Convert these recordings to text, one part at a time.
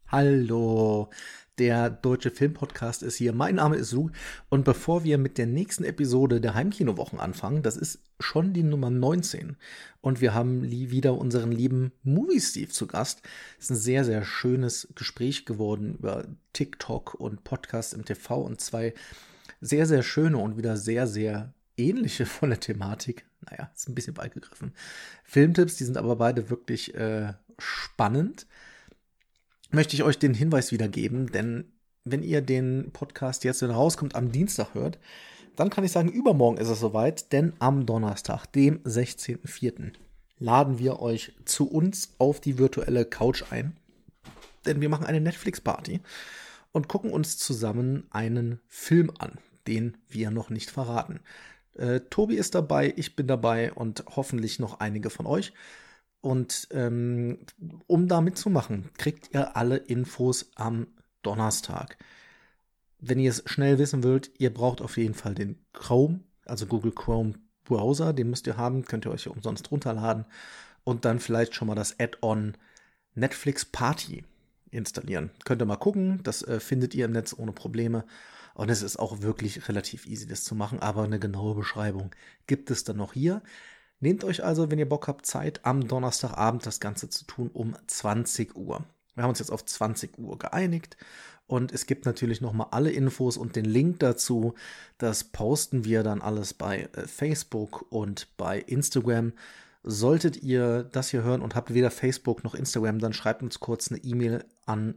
Hallo, der Deutsche Filmpodcast ist hier. Mein Name ist Su und bevor wir mit der nächsten Episode der Heimkinowochen anfangen, das ist schon die Nummer 19 und wir haben wieder unseren lieben Movie Steve zu Gast. Es ist ein sehr, sehr schönes Gespräch geworden über TikTok und Podcasts im TV und zwei sehr, sehr schöne und wieder sehr, sehr ähnliche von der Thematik. Naja, ist ein bisschen weit gegriffen. Filmtipps, die sind aber beide wirklich spannend. Möchte ich euch den Hinweis wiedergeben, denn wenn ihr den Podcast jetzt, wenn er rauskommt, am Dienstag hört, dann kann ich sagen, übermorgen ist es soweit, denn am Donnerstag, dem 16.04., laden wir euch zu uns auf die virtuelle Couch ein, denn wir machen eine Netflix-Party und gucken uns zusammen einen Film an, den wir noch nicht verraten. Tobi ist dabei, ich bin dabei und hoffentlich noch einige von euch. Und um da mitzumachen, kriegt ihr alle Infos am Donnerstag. Wenn ihr es schnell wissen wollt, ihr braucht auf jeden Fall den Chrome, also Google Chrome Browser, den müsst ihr haben, könnt ihr euch ja umsonst runterladen und dann vielleicht schon mal das Add-on Netflix Party installieren. Könnt ihr mal gucken, das findet ihr im Netz ohne Probleme. Und es ist auch wirklich relativ easy, das zu machen, aber eine genaue Beschreibung gibt es dann noch hier. Nehmt euch also, wenn ihr Bock habt, Zeit, am Donnerstagabend das Ganze zu tun um 20 Uhr. Wir haben uns jetzt auf 20 Uhr geeinigt und es gibt natürlich nochmal alle Infos und den Link dazu. Das posten wir dann alles bei Facebook und bei Instagram. Solltet ihr das hier hören und habt weder Facebook noch Instagram, dann schreibt uns kurz eine E-Mail an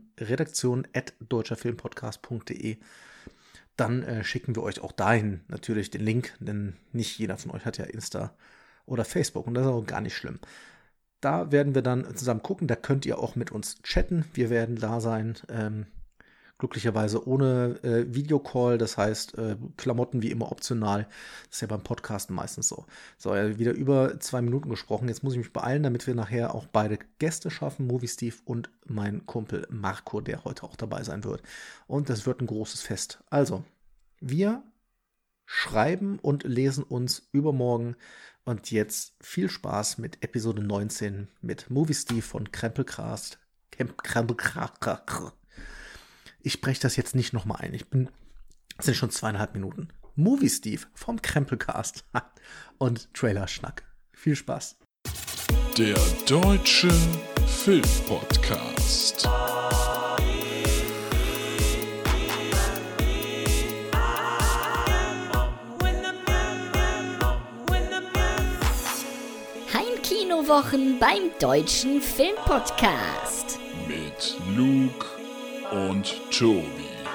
redaktion@deutscherfilmpodcast.de. Dann schicken wir euch auch dahin natürlich den Link, denn nicht jeder von euch hat ja Insta oder Facebook und das ist auch gar nicht schlimm. Da werden wir dann zusammen gucken, da könnt ihr auch mit uns chatten, wir werden da sein, glücklicherweise ohne Videocall, das heißt Klamotten wie immer optional, das ist ja beim Podcasten meistens so. So, ja, wieder über 2 Minuten gesprochen, jetzt muss ich mich beeilen, damit wir nachher auch beide Gäste schaffen, Movie Steve und mein Kumpel Marco, der heute auch dabei sein wird. Und das wird ein großes Fest. Also, wir schreiben und lesen uns übermorgen. Und jetzt viel Spaß mit Episode 19 mit Movie Steve von Krempelcast. Ich spreche das jetzt nicht nochmal ein. Es sind schon 2,5 Minuten. Movie Steve vom Krempelcast und Trailer-Schnack. Viel Spaß. Der Deutsche Filmpodcast. Wochen beim Deutschen Filmpodcast. Mit Luke und Tobi.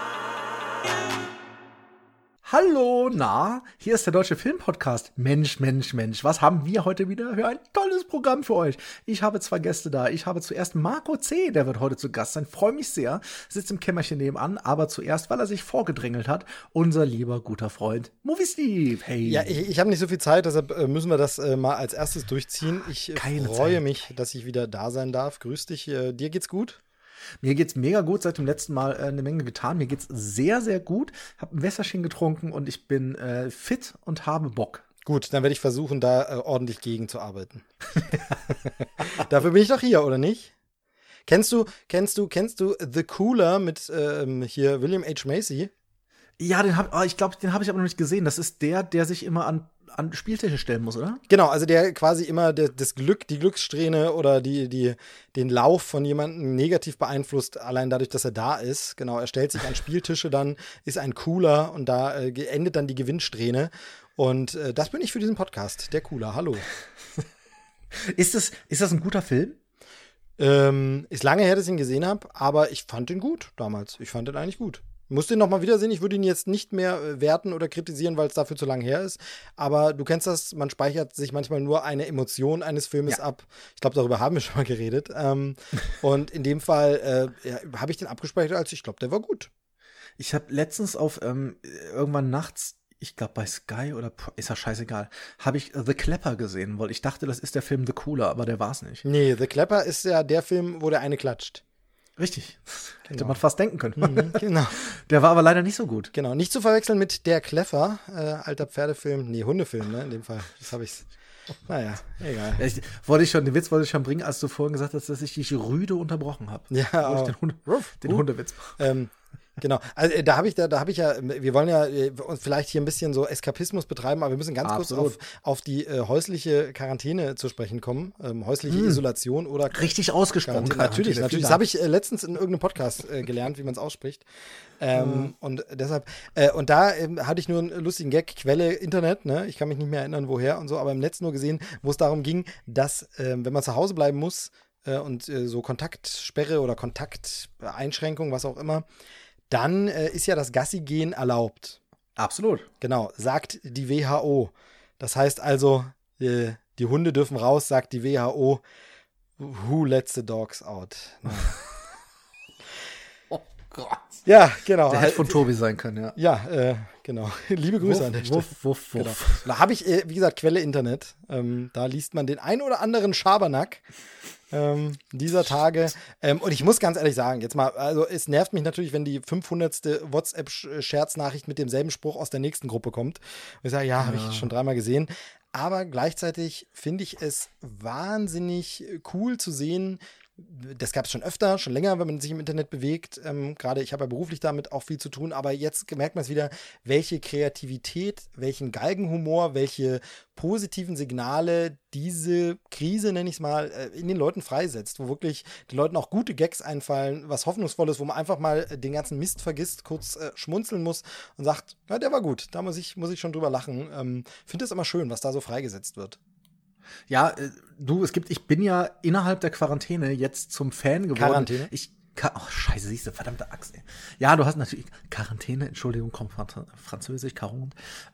Hallo, na, hier ist der Deutsche Filmpodcast. Mensch, was haben wir heute wieder für ein tolles Programm für euch? Ich habe 2 Gäste da. Ich habe zuerst Marco C., der wird heute zu Gast sein. Freue mich sehr, sitzt im Kämmerchen nebenan, aber zuerst, weil er sich vorgedrängelt hat, unser lieber guter Freund Movie Steve. Hey. Ja, ich habe nicht so viel Zeit, deshalb müssen wir das mal als erstes durchziehen. Ich freue mich, dass ich wieder da sein darf. Grüß dich. Dir geht's gut? Mir geht's mega gut, seit dem letzten Mal eine Menge getan. Mir geht's sehr, sehr gut. Hab ein Wässerchen getrunken und ich bin fit und habe Bock. Gut, dann werde ich versuchen, da ordentlich gegenzuarbeiten. Dafür bin ich doch hier, oder nicht? Kennst du The Cooler mit hier William H. Macy? Ja, ich glaube, den habe ich aber noch nicht gesehen. Das ist der sich immer an Spieltische stellen muss, oder? Genau, also der quasi immer die Glückssträhne oder den Lauf von jemandem negativ beeinflusst, allein dadurch, dass er da ist. Genau, er stellt sich an Spieltische, dann ist ein Cooler und da endet dann die Gewinnsträhne. Und das bin ich für diesen Podcast, der Cooler. Hallo. Ist das ein guter Film? Ist lange her, dass ich ihn gesehen habe, aber ich fand ihn gut damals. Ich fand ihn eigentlich gut. Muss den noch mal wiedersehen. Ich würde ihn jetzt nicht mehr werten oder kritisieren, weil es dafür zu lang her ist. Aber du kennst das, man speichert sich manchmal nur eine Emotion eines Filmes ab. Ich glaube, darüber haben wir schon mal geredet. Und in dem Fall habe ich den abgespeichert, als ich glaube, der war gut. Ich habe letztens auf irgendwann nachts, ich glaube bei Sky oder ist ja scheißegal, habe ich The Clapper gesehen, weil ich dachte, das ist der Film The Cooler, aber der war es nicht. Nee, The Clapper ist ja der Film, wo der eine klatscht. Richtig. Genau. Hätte man fast denken können. Genau. Der war aber leider nicht so gut. Genau, nicht zu verwechseln mit Der Kleffer, alter Pferdefilm, nee, Hundefilm, ne, in dem Fall. Das habe ich Naja, egal. Den Witz wollte ich schon bringen, als du vorhin gesagt hast, dass ich dich rüde unterbrochen habe. Ja, ich den Hundewitz mache. Genau, also da habe ich ja, wir wollen ja uns vielleicht hier ein bisschen so Eskapismus betreiben, aber wir müssen ganz kurz auf die häusliche Quarantäne zu sprechen kommen, häusliche Isolation oder richtig ausgesprochen. Natürlich. Das habe ich letztens in irgendeinem Podcast gelernt, wie man es ausspricht. Und deshalb, und da hatte ich nur einen lustigen Gag, Quelle Internet, ne? Ich kann mich nicht mehr erinnern, woher und so, aber im Netz nur gesehen, wo es darum ging, dass, wenn man zu Hause bleiben muss und so Kontaktsperre oder Kontakteinschränkung, was auch immer, dann ist ja das Gassi-Gehen erlaubt. Absolut. Genau, sagt die WHO. Das heißt also, die Hunde dürfen raus, sagt die WHO. Who lets the dogs out? Oh Gott. Ja, genau. Der hätte von Tobi sein können, ja. Ja, genau. Liebe Grüße an der Stelle. Wuff. Genau. Da habe ich, wie gesagt, Quelle Internet. Da liest man den ein oder anderen Schabernack dieser Tage. Und ich muss ganz ehrlich sagen, jetzt mal, also es nervt mich natürlich, wenn die 500. WhatsApp-Scherznachricht mit demselben Spruch aus der nächsten Gruppe kommt. Und ich sage, ja, habe ich schon 3-mal gesehen. Aber gleichzeitig finde ich es wahnsinnig cool zu sehen. Das gab es schon öfter, schon länger, wenn man sich im Internet bewegt. Gerade ich habe ja beruflich damit auch viel zu tun, aber jetzt merkt man es wieder, welche Kreativität, welchen Galgenhumor, welche positiven Signale diese Krise, nenne ich es mal, in den Leuten freisetzt, wo wirklich den Leuten auch gute Gags einfallen, was Hoffnungsvolles, wo man einfach mal den ganzen Mist vergisst, kurz schmunzeln muss und sagt, ja, der war gut, da muss ich schon drüber lachen. Finde es immer schön, was da so freigesetzt wird. Ja, ich bin ja innerhalb der Quarantäne jetzt zum Fan geworden. Quarantäne? Oh, scheiße, siehst du, verdammte Axt, ey. Ja, du hast natürlich Quarantäne, Entschuldigung, kommt Französisch, Quarant.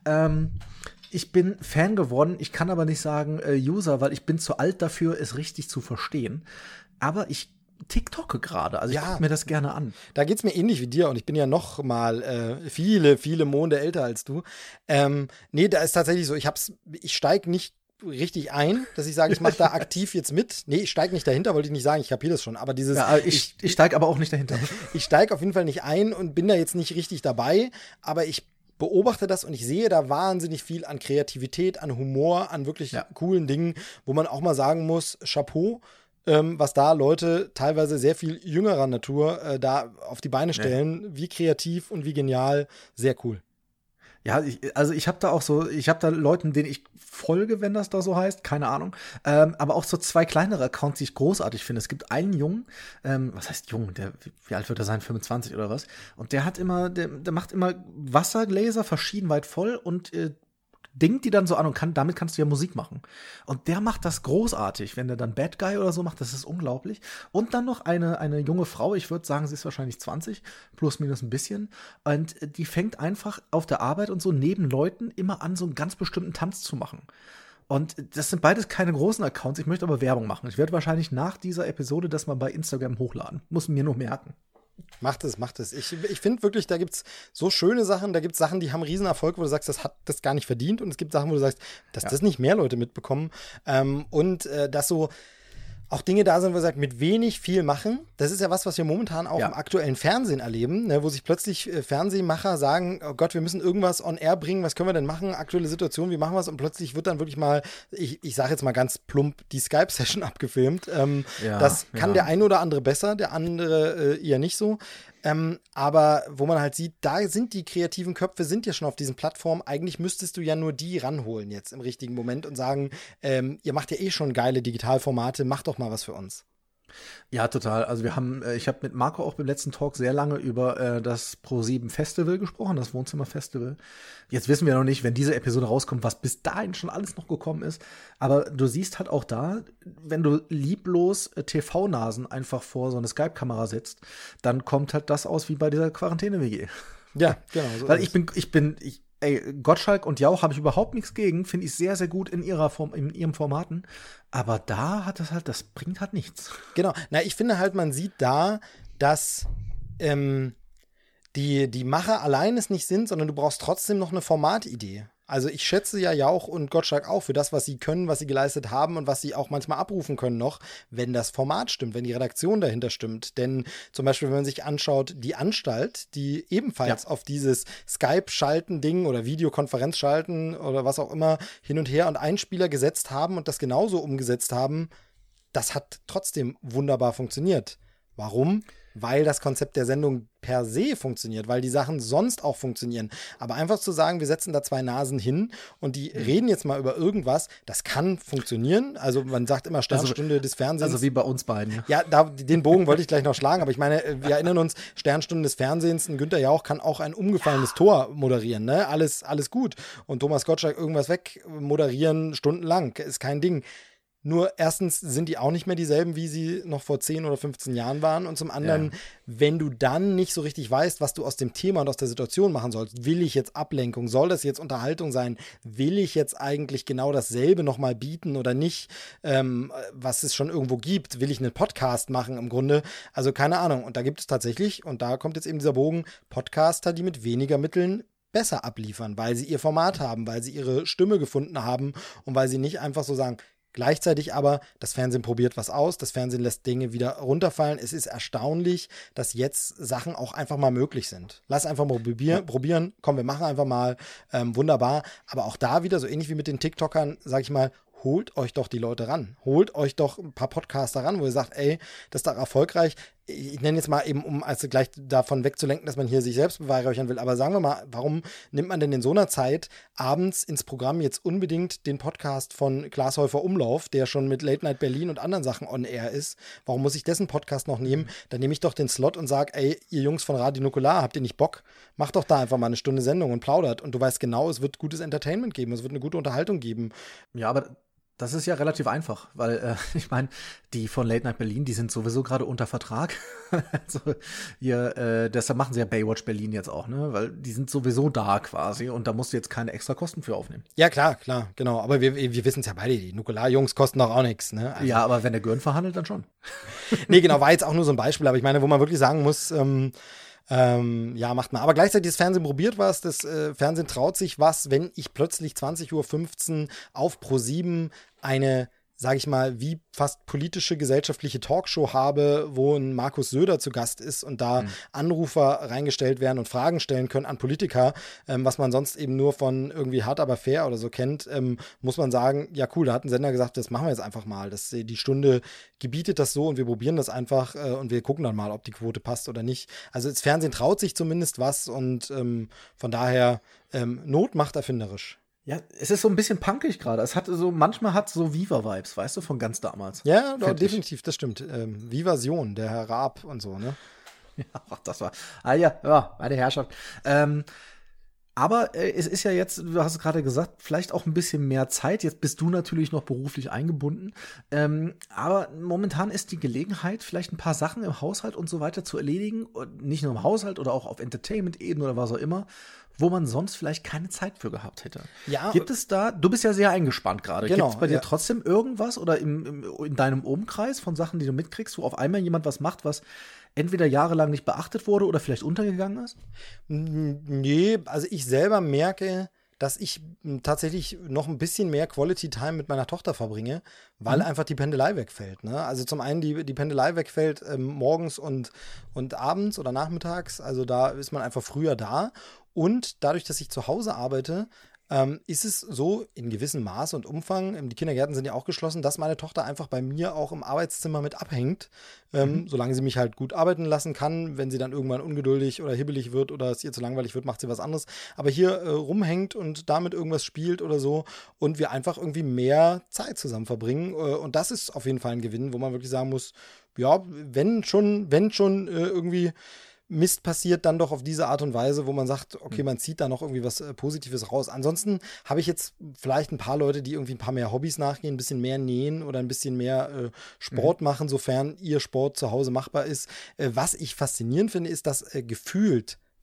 Ich bin Fan geworden, ich kann aber nicht sagen User, weil ich bin zu alt dafür, es richtig zu verstehen. Aber ich TikToke gerade, also ich gucke mir das gerne an. Da geht's mir ähnlich wie dir und ich bin ja noch mal viele, viele Monde älter als du. Nee, da ist tatsächlich so, ich steige nicht richtig ein, dass ich sage, ich mache da aktiv jetzt mit. Nee, ich steige nicht dahinter, wollte ich nicht sagen, ich kapiere das schon, aber dieses... Ja, ich steige aber auch nicht dahinter. Ich steige auf jeden Fall nicht ein und bin da jetzt nicht richtig dabei, aber ich beobachte das und ich sehe da wahnsinnig viel an Kreativität, an Humor, an wirklich coolen Dingen, wo man auch mal sagen muss, Chapeau, was da Leute teilweise sehr viel jüngerer Natur da auf die Beine stellen, wie kreativ und wie genial, sehr cool. Ja, ich habe da Leuten, denen ich folge, wenn das da so heißt, keine Ahnung, aber auch so 2 kleinere Accounts, die ich großartig finde. Es gibt einen Jungen, was heißt jung, wie alt wird er sein, 25 oder was? Und der macht immer Wassergläser verschieden weit voll und dingt die dann so an und damit kannst du ja Musik machen. Und der macht das großartig, wenn der dann Bad Guy oder so macht, das ist unglaublich. Und dann noch eine junge Frau, ich würde sagen, sie ist wahrscheinlich 20, plus minus ein bisschen. Und die fängt einfach auf der Arbeit und so neben Leuten immer an, so einen ganz bestimmten Tanz zu machen. Und das sind beides keine großen Accounts, ich möchte aber Werbung machen. Ich werde wahrscheinlich nach dieser Episode das mal bei Instagram hochladen. Muss mir nur merken. Macht es. Ich finde wirklich, da gibt es so schöne Sachen, da gibt es Sachen, die haben Riesenerfolg, wo du sagst, das hat das gar nicht verdient. Und es gibt Sachen, wo du sagst, dass das nicht mehr Leute mitbekommen. Dass so auch Dinge da sind, wo wir sagen, mit wenig viel machen. Das ist ja was wir momentan auch im aktuellen Fernsehen erleben, ne, wo sich plötzlich Fernsehmacher sagen, oh Gott, wir müssen irgendwas on air bringen, was können wir denn machen? Aktuelle Situation, wie machen wir es? Und plötzlich wird dann wirklich mal, ich sage jetzt mal ganz plump, die Skype-Session abgefilmt. Das kann der eine oder andere besser, der andere eher nicht so. Aber wo man halt sieht, da sind die kreativen Köpfe, sind ja schon auf diesen Plattformen. Eigentlich müsstest du ja nur die ranholen jetzt im richtigen Moment und sagen, ihr macht ja eh schon geile Digitalformate, macht doch mal was für uns. Ja, total. Also ich habe mit Marco auch beim letzten Talk sehr lange über das Pro7 Festival gesprochen, das Wohnzimmerfestival. Jetzt wissen wir noch nicht, wenn diese Episode rauskommt, was bis dahin schon alles noch gekommen ist. Aber du siehst halt auch da, wenn du lieblos TV-Nasen einfach vor so eine Skype-Kamera setzt, dann kommt halt das aus wie bei dieser Quarantäne-WG. Ja, genau. So weil Gottschalk und Jauch habe ich überhaupt nichts gegen, finde ich sehr, sehr gut in ihren Formaten. Aber da hat das bringt halt nichts. Genau. Na, ich finde halt, man sieht da, dass die Macher allein es nicht sind, sondern du brauchst trotzdem noch eine Formatidee. Also ich schätze ja Jauch und Gottschalk auch für das, was sie können, was sie geleistet haben und was sie auch manchmal abrufen können noch, wenn das Format stimmt, wenn die Redaktion dahinter stimmt. Denn zum Beispiel, wenn man sich anschaut, die Anstalt, die ebenfalls auf dieses Skype-Schalten-Ding oder Videokonferenz-Schalten oder was auch immer hin und her und Einspieler gesetzt haben und das genauso umgesetzt haben, das hat trotzdem wunderbar funktioniert. Warum? Weil das Konzept der Sendung per se funktioniert, weil die Sachen sonst auch funktionieren. Aber einfach zu sagen, wir setzen da zwei Nasen hin und die reden jetzt mal über irgendwas, das kann funktionieren. Also man sagt immer Sternstunde des Fernsehens. Also wie bei uns beiden. Ja, den Bogen wollte ich gleich noch schlagen, aber ich meine, wir erinnern uns, Sternstunde des Fernsehens, ein Günther Jauch kann auch ein umgefallenes Tor moderieren, ne? Alles gut. Und Thomas Gottschalk irgendwas wegmoderieren stundenlang, ist kein Ding. Nur erstens sind die auch nicht mehr dieselben, wie sie noch vor 10 oder 15 Jahren waren. Und zum anderen, wenn du dann nicht so richtig weißt, was du aus dem Thema und aus der Situation machen sollst, will ich jetzt Ablenkung, soll das jetzt Unterhaltung sein, will ich jetzt eigentlich genau dasselbe nochmal bieten oder nicht, was es schon irgendwo gibt, will ich einen Podcast machen im Grunde. Also keine Ahnung. Und da gibt es tatsächlich, und da kommt jetzt eben dieser Bogen, Podcaster, die mit weniger Mitteln besser abliefern, weil sie ihr Format haben, weil sie ihre Stimme gefunden haben und weil sie nicht einfach so sagen, gleichzeitig aber, das Fernsehen probiert was aus, das Fernsehen lässt Dinge wieder runterfallen. Es ist erstaunlich, dass jetzt Sachen auch einfach mal möglich sind. Lass einfach mal probieren. Komm, wir machen einfach mal. Wunderbar. Aber auch da wieder, so ähnlich wie mit den TikTokern, sag ich mal, holt euch doch die Leute ran. Holt euch doch ein paar Podcaster ran, wo ihr sagt, ey, das ist doch erfolgreich. Ich nenne jetzt mal eben, um also gleich davon wegzulenken, dass man hier sich selbst beweihräuchern will, aber sagen wir mal, warum nimmt man denn in so einer Zeit abends ins Programm jetzt unbedingt den Podcast von Klaas Häufer Umlauf, der schon mit Late Night Berlin und anderen Sachen on air ist? Warum muss ich dessen Podcast noch nehmen? Dann nehme ich doch den Slot und sage, ey, ihr Jungs von Radio Nukular, habt ihr nicht Bock? Macht doch da einfach mal eine Stunde Sendung und plaudert. Und du weißt genau, es wird gutes Entertainment geben, es wird eine gute Unterhaltung geben. Ja, aber das ist ja relativ einfach, weil ich meine, die von Late Night Berlin, die sind sowieso gerade unter Vertrag. Also deshalb machen sie ja Baywatch Berlin jetzt auch, ne? Weil die sind sowieso da quasi und da musst du jetzt keine extra Kosten für aufnehmen. Ja, klar, genau. Aber wir wissen es ja beide, die Nukular-Jungs kosten doch auch nichts, ne? Also, ja, aber wenn der Gürn verhandelt, dann schon. Nee, genau, war jetzt auch nur so ein Beispiel, aber ich meine, wo man wirklich sagen muss, ja, macht mal. Aber gleichzeitig das Fernsehen probiert was, das Fernsehen traut sich was, wenn ich plötzlich 20:15 Uhr auf Pro7 eine, sage ich mal, wie fast politische, gesellschaftliche Talkshow habe, wo ein Markus Söder zu Gast ist und da Anrufer reingestellt werden und Fragen stellen können an Politiker, was man sonst eben nur von irgendwie Hart aber fair oder so kennt, muss man sagen, ja cool, da hat ein Sender gesagt, das machen wir jetzt einfach mal. Die Stunde gebietet das so und wir probieren das einfach und wir gucken dann mal, ob die Quote passt oder nicht. Also das Fernsehen traut sich zumindest was und von daher Not macht erfinderisch. Ja, es ist so ein bisschen punkig gerade. Manchmal hat es so Viva-Vibes, weißt du, von ganz damals. Ja, definitiv, das stimmt. Vivasion, der Herr Raab und so, ne? Ja, das war, ja, meine Herrschaft. Aber es ist ja jetzt, du hast es gerade gesagt, vielleicht auch ein bisschen mehr Zeit. Jetzt bist du natürlich noch beruflich eingebunden. Aber momentan ist die Gelegenheit, vielleicht ein paar Sachen im Haushalt und so weiter zu erledigen. Und nicht nur im Haushalt oder auch auf Entertainment-Ebene oder was auch immer, wo man sonst vielleicht keine Zeit für gehabt hätte. Ja. Gibt es da, du bist ja sehr eingespannt gerade. Genau, gibt es bei dir trotzdem irgendwas oder in deinem Umkreis von Sachen, die du mitkriegst, wo auf einmal jemand was macht, was entweder jahrelang nicht beachtet wurde oder vielleicht untergegangen ist? Nee, also ich selber merke, dass ich tatsächlich noch ein bisschen mehr Quality Time mit meiner Tochter verbringe, weil einfach die Pendelei wegfällt. Ne? Also zum einen die Pendelei wegfällt morgens und abends oder nachmittags. Also da ist man einfach früher da. Und dadurch, dass ich zu Hause arbeite, ist es so in gewissem Maß und Umfang, die Kindergärten sind ja auch geschlossen, dass meine Tochter einfach bei mir auch im Arbeitszimmer mit abhängt, solange sie mich halt gut arbeiten lassen kann. Wenn sie dann irgendwann ungeduldig oder hibbelig wird oder es ihr zu langweilig wird, macht sie was anderes. Aber hier rumhängt und damit irgendwas spielt oder so und wir einfach irgendwie mehr Zeit zusammen verbringen. Und das ist auf jeden Fall ein Gewinn, wo man wirklich sagen muss, ja, wenn schon irgendwie Mist passiert, dann doch auf diese Art und Weise, wo man sagt, okay, man zieht da noch irgendwie was Positives raus. Ansonsten habe ich jetzt vielleicht ein paar Leute, die irgendwie ein paar mehr Hobbys nachgehen, ein bisschen mehr nähen oder ein bisschen mehr Sport machen, sofern ihr Sport zu Hause machbar ist. Was ich faszinierend finde, ist, dass gefühlt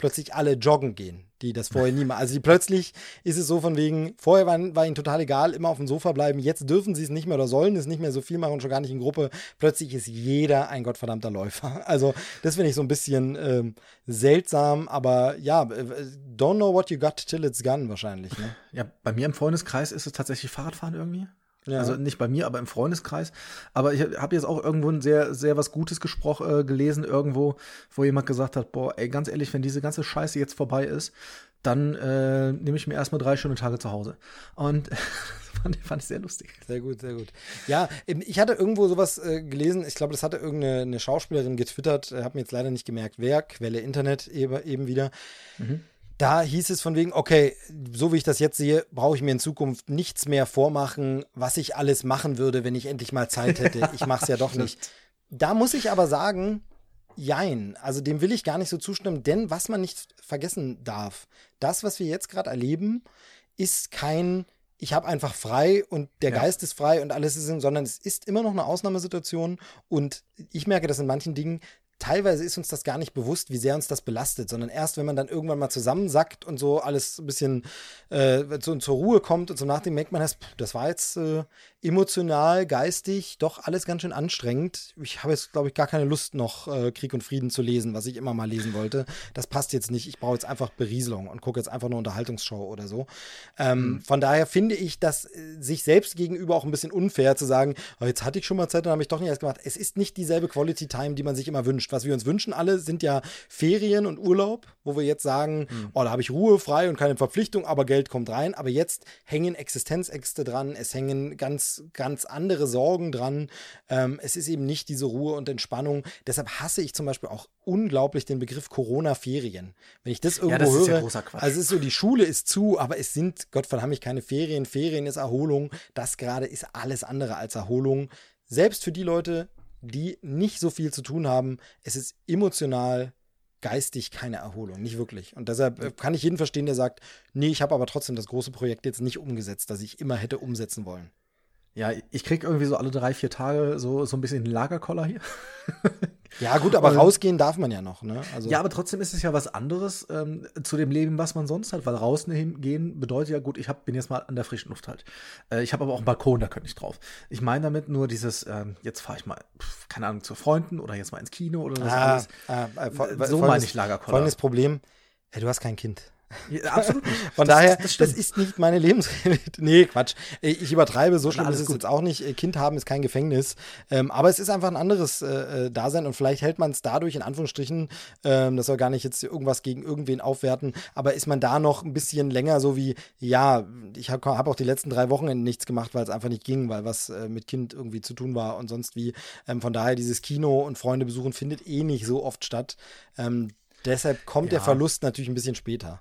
plötzlich alle joggen gehen, die das vorher nie mal. Also plötzlich ist es so von wegen, vorher war ihnen total egal, immer auf dem Sofa bleiben, jetzt dürfen sie es nicht mehr oder sollen es nicht mehr so viel machen und schon gar nicht in Gruppe. Plötzlich ist jeder ein gottverdammter Läufer. Also das finde ich so ein bisschen seltsam, aber ja, don't know what you got till it's gone wahrscheinlich. Ne? Ja, bei mir im Freundeskreis ist es tatsächlich Fahrradfahren irgendwie. Ja. Also nicht bei mir, aber im Freundeskreis. Aber ich habe jetzt auch irgendwo ein sehr, sehr was Gutes gelesen irgendwo, wo jemand gesagt hat, boah, ey, ganz ehrlich, wenn diese ganze Scheiße jetzt vorbei ist, dann nehme ich mir erstmal 3 schöne Tage zu Hause. Und fand ich sehr lustig. Sehr gut, sehr gut. Ja, ich hatte irgendwo sowas gelesen, ich glaube, das hatte irgendeine Schauspielerin getwittert, habe mir jetzt leider nicht gemerkt, wer, Quelle Internet eben wieder. Mhm. Da hieß es von wegen, okay, so wie ich das jetzt sehe, brauche ich mir in Zukunft nichts mehr vormachen, was ich alles machen würde, wenn ich endlich mal Zeit hätte. Ich mache es ja doch nicht. Da muss ich aber sagen, jein. Also dem will ich gar nicht so zustimmen, denn was man nicht vergessen darf, das, was wir jetzt gerade erleben, ist kein, ich habe einfach frei und der Geist ist frei und alles ist, sondern es ist immer noch eine Ausnahmesituation und ich merke das in manchen Dingen. Teilweise ist uns das gar nicht bewusst, wie sehr uns das belastet, sondern erst, wenn man dann irgendwann mal zusammensackt und so alles ein bisschen zur Ruhe kommt und zum Nachdenken merkt man, das war jetzt emotional, geistig doch alles ganz schön anstrengend. Ich habe jetzt, glaube ich, gar keine Lust noch Krieg und Frieden zu lesen, was ich immer mal lesen wollte. Das passt jetzt nicht. Ich brauche jetzt einfach Berieselung und gucke jetzt einfach eine Unterhaltungsshow oder so. Von daher finde ich das sich selbst gegenüber auch ein bisschen unfair zu sagen, oh, jetzt hatte ich schon mal Zeit, dann habe ich doch nicht erst gemacht. Es ist nicht dieselbe Quality Time, die man sich immer wünscht. Was wir uns wünschen alle, sind ja Ferien und Urlaub, wo wir jetzt sagen, oh, da habe ich Ruhe, frei und keine Verpflichtung, aber Geld kommt rein. Aber jetzt hängen Existenzängste dran, es hängen ganz, ganz andere Sorgen dran. Es ist eben nicht diese Ruhe und Entspannung. Deshalb hasse ich zum Beispiel auch unglaublich den Begriff Corona-Ferien. Wenn ich das irgendwo höre, ist ja großer Quatsch. Also es ist so, die Schule ist zu, aber es sind, Gott verdammt, keine Ferien. Ferien ist Erholung. Das gerade ist alles andere als Erholung. Selbst für die Leute, die nicht so viel zu tun haben, es ist emotional, geistig keine Erholung, nicht wirklich. Und deshalb kann ich jeden verstehen, der sagt, nee, ich habe aber trotzdem das große Projekt jetzt nicht umgesetzt, das ich immer hätte umsetzen wollen. Ja, ich krieg irgendwie so alle 3-4 Tage so ein bisschen einen Lagerkoller hier. Ja, gut, aber rausgehen darf man ja noch, ne? Also, ja, aber trotzdem ist es ja was anderes zu dem Leben, was man sonst hat, weil rausgehen bedeutet ja, gut, bin jetzt mal an der frischen Luft halt. Ich habe aber auch einen Balkon, da könnte ich drauf. Ich meine damit nur dieses, jetzt fahre ich mal, keine Ahnung, zu Freunden oder jetzt mal ins Kino oder das alles. So meine ich Lagerkoller. Folgendes Problem, du hast kein Kind. Ja, absolut nicht. Von daher, das ist nicht meine Lebensrealität. Nee, Quatsch. Ich übertreibe, so schlimm ist es jetzt auch nicht. Kind haben ist kein Gefängnis. Aber es ist einfach ein anderes Dasein und vielleicht hält man es dadurch, in Anführungsstrichen, das soll gar nicht jetzt irgendwas gegen irgendwen aufwerten, aber ist man da noch ein bisschen länger so wie, ja, ich hab auch die letzten 3 Wochenenden nichts gemacht, weil es einfach nicht ging, weil was mit Kind irgendwie zu tun war und sonst wie. Von daher, dieses Kino und Freunde besuchen findet eh nicht so oft statt. Deshalb kommt der Verlust natürlich ein bisschen später.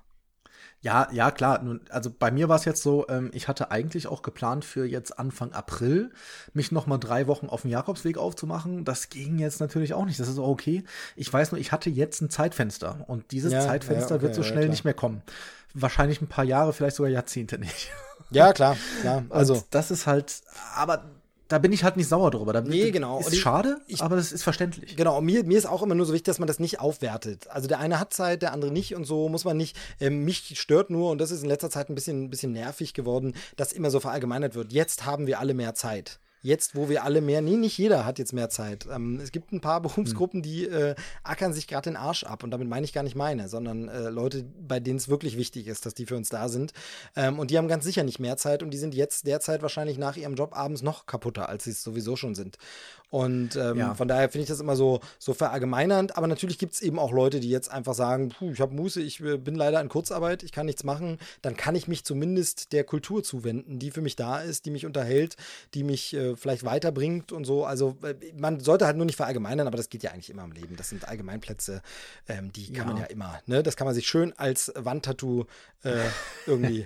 Ja, klar. Also bei mir war es jetzt so, ich hatte eigentlich auch geplant für jetzt Anfang April, mich noch mal 3 Wochen auf dem Jakobsweg aufzumachen. Das ging jetzt natürlich auch nicht. Das ist auch okay. Ich weiß nur, ich hatte jetzt ein Zeitfenster und dieses Zeitfenster wird so schnell nicht mehr kommen. Wahrscheinlich ein paar Jahre, vielleicht sogar Jahrzehnte nicht. Ja, klar. Also und das ist halt, aber da bin ich halt nicht sauer drüber. Nee, genau. Ist schade, aber das ist verständlich. Genau, und mir ist auch immer nur so wichtig, dass man das nicht aufwertet. Also der eine hat Zeit, der andere nicht und so muss man nicht. Mich stört nur, und das ist in letzter Zeit ein bisschen nervig geworden, dass immer so verallgemeinert wird. Jetzt haben wir alle mehr Zeit. Jetzt, wo wir alle mehr, nee, nicht jeder hat jetzt mehr Zeit. Es gibt ein paar Berufsgruppen, die ackern sich gerade den Arsch ab. Und damit meine ich gar nicht meine, sondern Leute, bei denen es wirklich wichtig ist, dass die für uns da sind. Und die haben ganz sicher nicht mehr Zeit und die sind jetzt derzeit wahrscheinlich nach ihrem Job abends noch kaputter, als sie es sowieso schon sind. Und von daher finde ich das immer so verallgemeinernd. Aber natürlich gibt es eben auch Leute, die jetzt einfach sagen, ich habe Muße, ich bin leider in Kurzarbeit, ich kann nichts machen. Dann kann ich mich zumindest der Kultur zuwenden, die für mich da ist, die mich unterhält, die mich vielleicht weiterbringt und so. Also man sollte halt nur nicht verallgemeinern, aber das geht ja eigentlich immer im Leben. Das sind Allgemeinplätze, die kann man ja immer. Ne? Das kann man sich schön als Wandtattoo irgendwie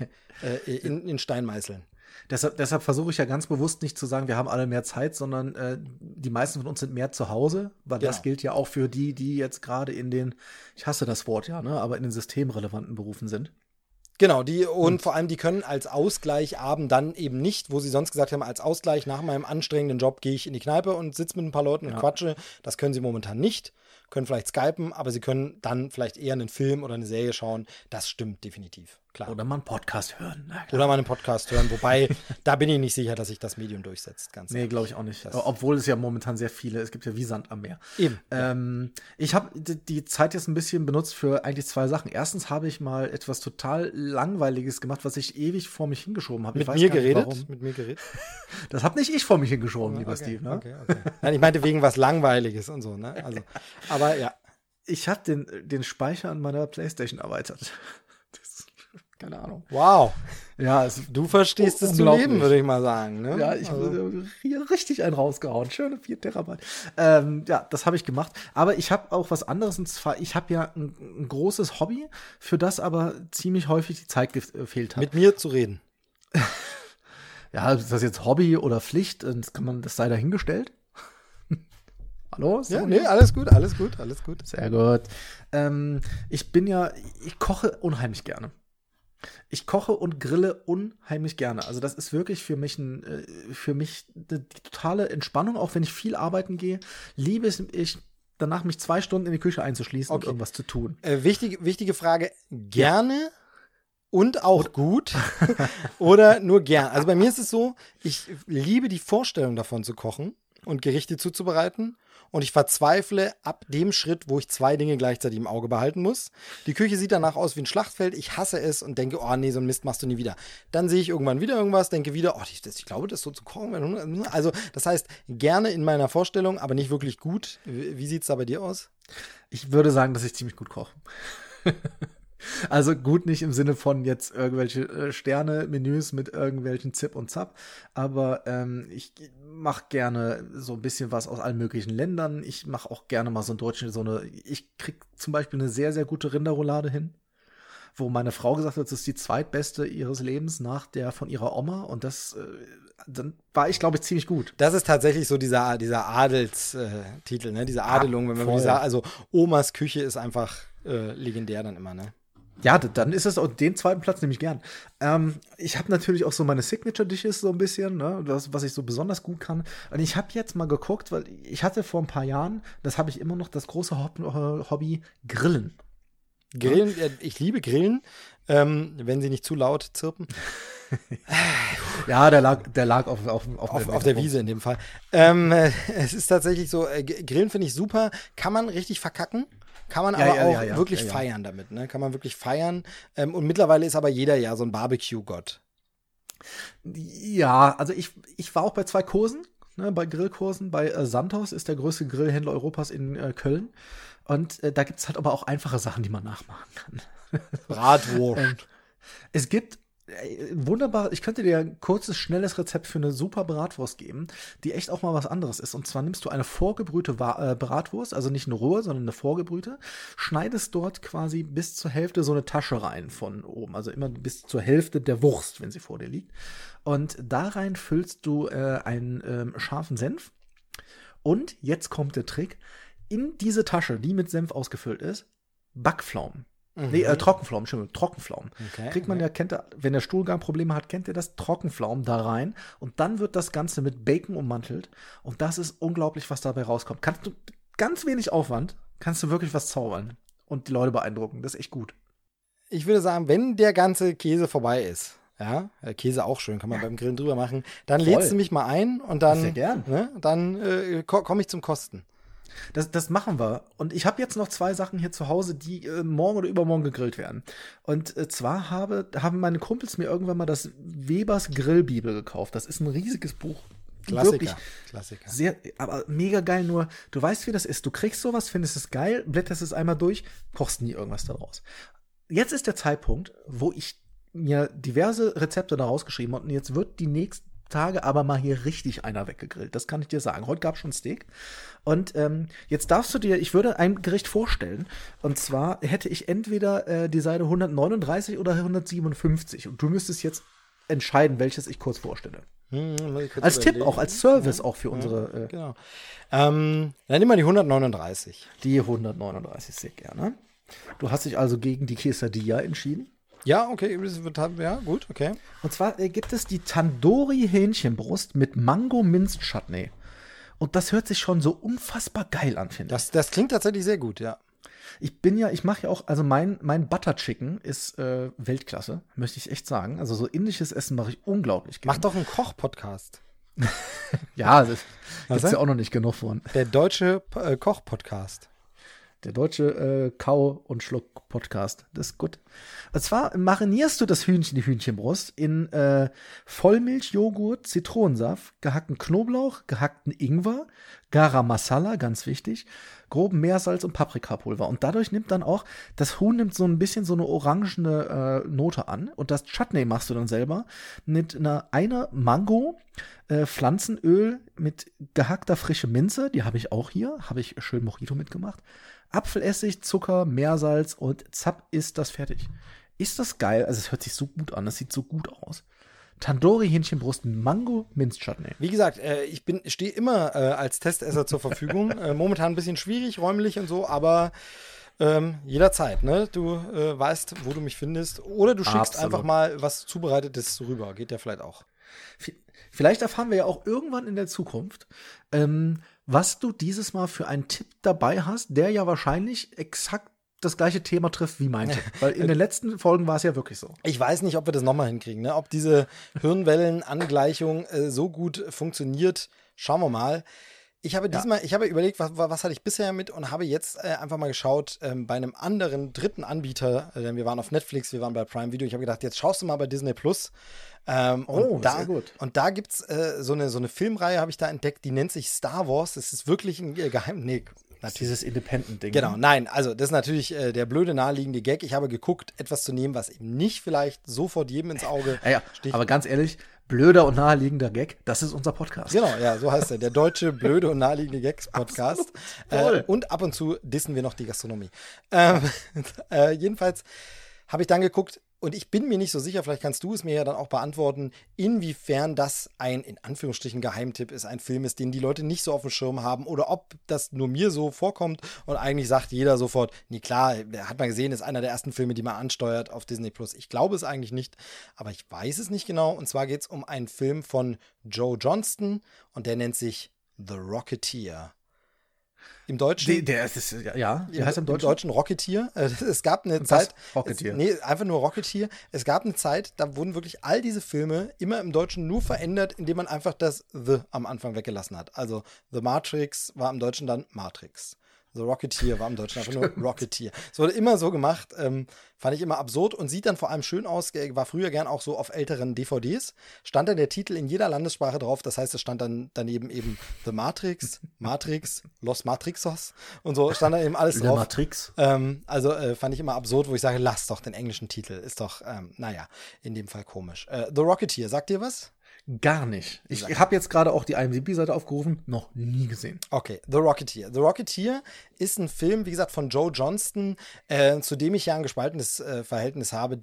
in Stein meißeln. Deshalb versuche ich ja ganz bewusst nicht zu sagen, wir haben alle mehr Zeit, sondern die meisten von uns sind mehr zu Hause, weil das gilt ja auch für die jetzt gerade in den, ich hasse das Wort ja, ne, aber in den systemrelevanten Berufen sind. Genau, und vor allem, die können als Ausgleich dann eben nicht, wo sie sonst gesagt haben, als Ausgleich nach meinem anstrengenden Job gehe ich in die Kneipe und sitze mit ein paar Leuten und quatsche. Das können sie momentan nicht. Können vielleicht skypen, aber sie können dann vielleicht eher einen Film oder eine Serie schauen. Das stimmt definitiv, klar. Oder mal einen Podcast hören. Oder mal einen Podcast hören, wobei, da bin ich nicht sicher, dass sich das Medium durchsetzt. Nee, glaube ich auch nicht. Obwohl es ja momentan sehr viele, es gibt ja wie Sand am Meer. Eben. Ich habe die Zeit jetzt ein bisschen benutzt für eigentlich 2 Sachen. Erstens habe ich mal etwas total Langweiliges gemacht, was ich ewig vor mich hingeschoben habe. Mit mir geredet? Das habe nicht ich vor mich hingeschoben, lieber Steve. Ne? Okay. Nein, ich meinte wegen was Langweiliges und so. Ne? Also, aber ja. Ich habe den Speicher an meiner PlayStation erweitert. Keine Ahnung. Wow. Ja, du verstehst es zu leben, würde ich mal sagen. Ne? Ja, ich habe hier richtig einen rausgehauen. Schöne 4 Terabyte. Ja, das habe ich gemacht. Aber ich habe auch was anderes. Und zwar, ich habe ja ein großes Hobby, für das aber ziemlich häufig die Zeit gefehlt hat. Mit mir zu reden. Ja, ist das jetzt Hobby oder Pflicht? Das sei dahingestellt. Hallo? Ja, nee, alles gut. Sehr gut. Ich koche unheimlich gerne. Ich koche und grille unheimlich gerne. Also das ist wirklich für mich eine totale Entspannung. Auch wenn ich viel arbeiten gehe, liebe ich danach, mich 2 Stunden in die Küche einzuschließen und irgendwas zu tun. Wichtige Frage. Gerne und auch gut oder nur gern? Also bei mir ist es so, ich liebe die Vorstellung davon zu kochen und Gerichte zuzubereiten. Und ich verzweifle ab dem Schritt, wo ich 2 Dinge gleichzeitig im Auge behalten muss. Die Küche sieht danach aus wie ein Schlachtfeld. Ich hasse es und denke, oh nee, so einen Mist machst du nie wieder. Dann sehe ich irgendwann wieder irgendwas, denke wieder, oh, ich glaube, das so zu kochen. Also das heißt, gerne in meiner Vorstellung, aber nicht wirklich gut. Wie sieht es da bei dir aus? Ich würde sagen, dass ich ziemlich gut koche. Also gut nicht im Sinne von jetzt irgendwelche Sterne-Menüs mit irgendwelchen Zip und Zap, aber ich mache gerne so ein bisschen was aus allen möglichen Ländern. Ich mache auch gerne mal ich krieg zum Beispiel eine sehr, sehr gute Rinderroulade hin, wo meine Frau gesagt hat, das ist die zweitbeste ihres Lebens nach der von ihrer Oma und dann war ich, glaube ich, ziemlich gut. Das ist tatsächlich so dieser Adelstitel, ne? Diese Adelung, wenn man wirklich sagt, also Omas Küche ist einfach legendär dann immer, ne? Ja, dann ist es auch den 2. Platz nehme ich gern. Ich habe natürlich auch so meine Signature-Dishes so ein bisschen, ne, was ich so besonders gut kann. Und ich habe jetzt mal geguckt, weil ich hatte vor ein paar Jahren, das habe ich immer noch, das große Hobby, Grillen. Grillen, ich liebe Grillen, wenn sie nicht zu laut zirpen. Ja, der lag auf der Wiese in dem Fall. Es ist tatsächlich so, Grillen finde ich super, kann man richtig verkacken. Kann man aber auch wirklich feiern damit, ne? Kann man wirklich feiern. Und mittlerweile ist aber jeder ja so ein Barbecue-Gott. Ja, also ich war auch bei 2 Kursen, ne, bei Grillkursen. Bei Santos ist der größte Grillhändler Europas in Köln. Und da gibt es halt aber auch einfache Sachen, die man nachmachen kann. Bratwurst. Es gibt wunderbar, ich könnte dir ein kurzes, schnelles Rezept für eine super Bratwurst geben, die echt auch mal was anderes ist. Und zwar nimmst du eine vorgebrühte Bratwurst, also nicht eine rohe, sondern eine vorgebrühte, schneidest dort quasi bis zur Hälfte so eine Tasche rein von oben, also immer bis zur Hälfte der Wurst, wenn sie vor dir liegt. Und da rein füllst du einen scharfen Senf. Und jetzt kommt der Trick, in diese Tasche, die mit Senf ausgefüllt ist, Backpflaumen. Nee, Trockenpflaumen, Entschuldigung, Trockenpflaumen. Okay, Kriegt man wenn der Stuhlgang Probleme hat, kennt ihr das? Trockenpflaumen da rein und dann wird das Ganze mit Bacon ummantelt und das ist unglaublich, was dabei rauskommt. Kannst du ganz wenig Aufwand, kannst du wirklich was zaubern und die Leute beeindrucken. Das ist echt gut. Ich würde sagen, wenn der ganze Käse vorbei ist, ja, Käse auch schön, kann man beim Grillen drüber machen, dann lädst du mich mal ein und dann, sehr gern. Ne, dann komme ich zum Kosten. Das machen wir. Und ich habe jetzt noch 2 Sachen hier zu Hause, die morgen oder übermorgen gegrillt werden. Und zwar haben meine Kumpels mir irgendwann mal das Webers Grillbibel gekauft. Das ist ein riesiges Buch. Klassiker. Sehr, aber mega geil. Nur, du weißt, wie das ist. Du kriegst sowas, findest es geil, blätterst es einmal durch, kochst nie irgendwas daraus. Jetzt ist der Zeitpunkt, wo ich mir diverse Rezepte da rausgeschrieben habe und jetzt wird die nächsten Tage aber mal hier richtig einer weggegrillt. Das kann ich dir sagen. Heute gab es schon Steak. Und jetzt darfst du dir, ich würde ein Gericht vorstellen. Und zwar hätte ich entweder die Seite 139 oder 157. Und du müsstest jetzt entscheiden, welches ich kurz vorstelle. Als Tipp auch, als Service auch für unsere. Genau. Dann nimm mal die 139. Die 139, sehr gerne. Du hast dich also gegen die Quesadilla entschieden. Ja, okay, ja, gut, okay. Und zwar gibt es die Tandoori-Hähnchenbrust mit Mango-Minz-Chutney. Und das hört sich schon so unfassbar geil an, finde ich. Das klingt tatsächlich sehr gut, ja. Ich mache ja auch, also mein Butter Chicken ist Weltklasse, möchte ich echt sagen. Also so indisches Essen mache ich unglaublich gerne. Mach doch einen Koch-Podcast. Ja, das Was gibt's ja auch noch nicht genug von. Der deutsche Koch-Podcast. Der deutsche Kau- und Schluck-Podcast. Das ist gut. Und zwar marinierst du die Hühnchenbrust in Vollmilch, Joghurt, Zitronensaft, gehackten Knoblauch, gehackten Ingwer, Garam Masala, ganz wichtig, groben Meersalz und Paprikapulver. Und dadurch nimmt dann auch, das Huhn nimmt so ein bisschen so eine orangene Note an. Und das Chutney machst du dann selber mit einer Mango, Pflanzenöl mit gehackter frische Minze, die habe ich auch hier, habe ich schön Mojito mitgemacht. Apfelessig, Zucker, Meersalz und zapp ist das fertig. Ist das geil? Also es hört sich so gut an, das sieht so gut aus. Tandoori-Hähnchenbrust mit Mango-Minz-Chutney. Wie gesagt, ich stehe immer als Testesser zur Verfügung. Momentan ein bisschen schwierig, räumlich und so, aber jederzeit, ne? Du weißt, wo du mich findest. Oder du schickst einfach mal was Zubereitetes rüber. Geht ja vielleicht auch. Vielleicht erfahren wir ja auch irgendwann in der Zukunft, was du dieses Mal für einen Tipp dabei hast, der ja wahrscheinlich exakt das gleiche Thema trifft wie mein Tipp. Weil in den letzten Folgen war es ja wirklich so. Ich weiß nicht, ob wir das nochmal hinkriegen, ne? Ob diese Hirnwellenangleichung so gut funktioniert. Schauen wir mal. Ich habe überlegt, was hatte ich bisher mit und habe jetzt einfach mal geschaut bei einem anderen dritten Anbieter, denn wir waren auf Netflix, wir waren bei Prime Video. Ich habe gedacht, jetzt schaust du mal bei Disney Plus. Sehr gut. Und da gibt es so eine Filmreihe, habe ich da entdeckt, die nennt sich Star Wars. Das ist wirklich ein Dieses Independent-Ding. Genau, nein, also das ist natürlich der blöde, naheliegende Gag. Ich habe geguckt, etwas zu nehmen, was eben nicht vielleicht sofort jedem ins Auge sticht. Aber ganz ehrlich, blöder und naheliegender Gag, das ist unser Podcast. Genau, ja, so heißt er. Der deutsche blöde und naheliegende Gags-Podcast. Und ab und zu dissen wir noch die Gastronomie. Jedenfalls habe ich dann geguckt, und ich bin mir nicht so sicher, vielleicht kannst du es mir ja dann auch beantworten, inwiefern das ein, in Anführungsstrichen, Geheimtipp ist, ein Film ist, den die Leute nicht so auf dem Schirm haben oder ob das nur mir so vorkommt und eigentlich sagt jeder sofort, nee, klar, hat man gesehen, ist einer der ersten Filme, die man ansteuert auf Disney Plus. Ich glaube es eigentlich nicht, aber ich weiß es nicht genau. Und zwar geht es um einen Film von Joe Johnston und der nennt sich The Rocketeer. Im Deutschen. Wie heißt im Deutschen? Im Deutschen Rocketeer. Es gab eine Zeit. Rocketeer. Einfach nur Rocketeer. Es gab eine Zeit, da wurden wirklich all diese Filme immer im Deutschen nur verändert, indem man einfach das The am Anfang weggelassen hat. Also The Matrix war im Deutschen dann Matrix. The Rocketeer war im Deutschen einfach nur Rocketeer. Es wurde immer so gemacht, fand ich immer absurd und sieht dann vor allem schön aus, war früher gern auch so auf älteren DVDs, stand dann der Titel in jeder Landessprache drauf, das heißt, es stand dann daneben eben The Matrix, Matrix, Los Matrixos und so stand da eben alles drauf. Matrix. Fand ich immer absurd, wo ich sage, lass doch den englischen Titel, ist doch, in dem Fall komisch. The Rocketeer, sagt dir was? Gar nicht. Ich habe jetzt gerade auch die IMDb-Seite aufgerufen, noch nie gesehen. Okay, The Rocketeer. The Rocketeer ist ein Film, wie gesagt, von Joe Johnston, zu dem ich ja ein gespaltenes Verhältnis habe,